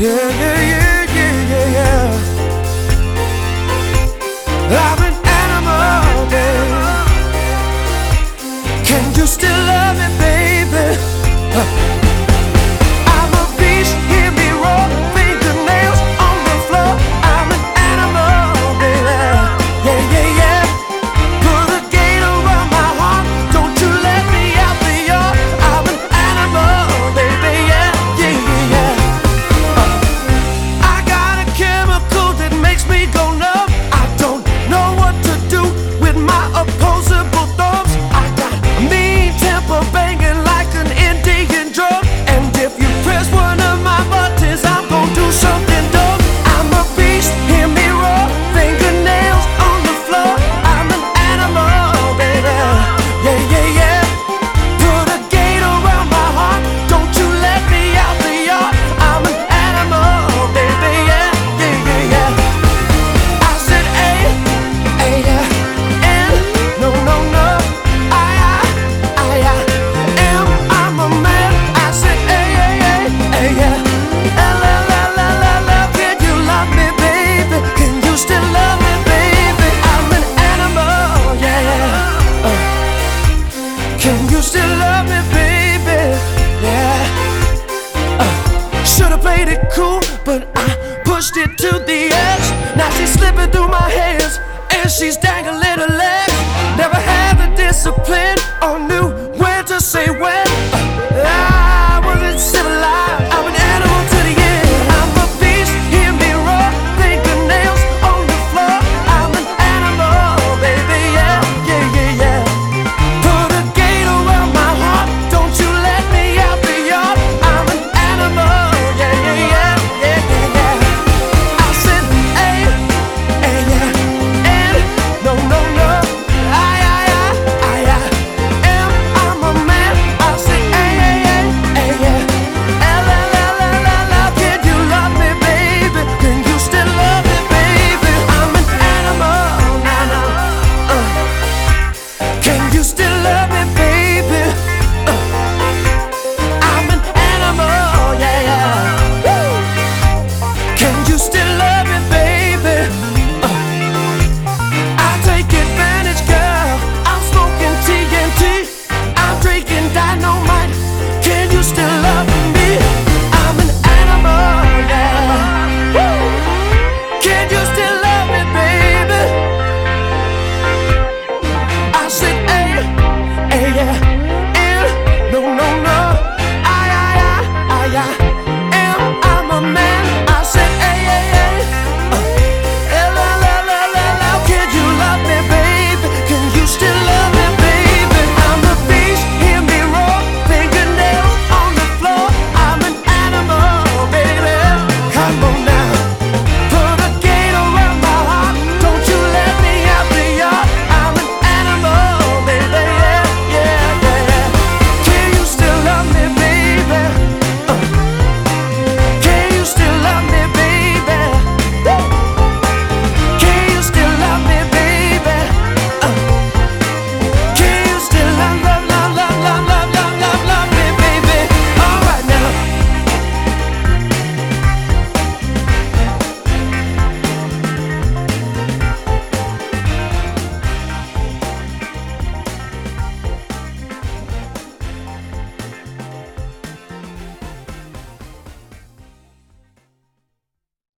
Yeah, yeah, yeah, yeah, yeah, yeah. I'm an animal, baby. Can you still love me, baby? I'm a beast, hear me roar, fingernails on the floor. I'm an animal, baby. Yeah, yeah, yeah. Put a gate around my heart, don't you let me out the yard. I'm an animal, baby. Yeah, yeah, yeah, yeah. I got a chemical that makes me go numb. I don't know what to do with my opposable thumbs. I got a mean temper banging like an Indian drum. And if you press one of my buttons, I'm gonna do something dumb. I'm a beast, hear me roar, fingernails on the floor. I'm an animal, baby. Yeah, yeah, yeah. Put a gate around my heart, don't you let me out the yard. I'm an animal, baby. Yeah, yeah, yeah, yeah. I said A, yeah, N, no, no, no. I am, I'm a man. I said A, yeah, L, can you love me, baby? Can you still love me, baby? I'm an animal, yeah. Can you still love me, baby? Yeah. Should've played it cool, but I pushed it to the edge. Now she's slipping through my hands, and she's dangling a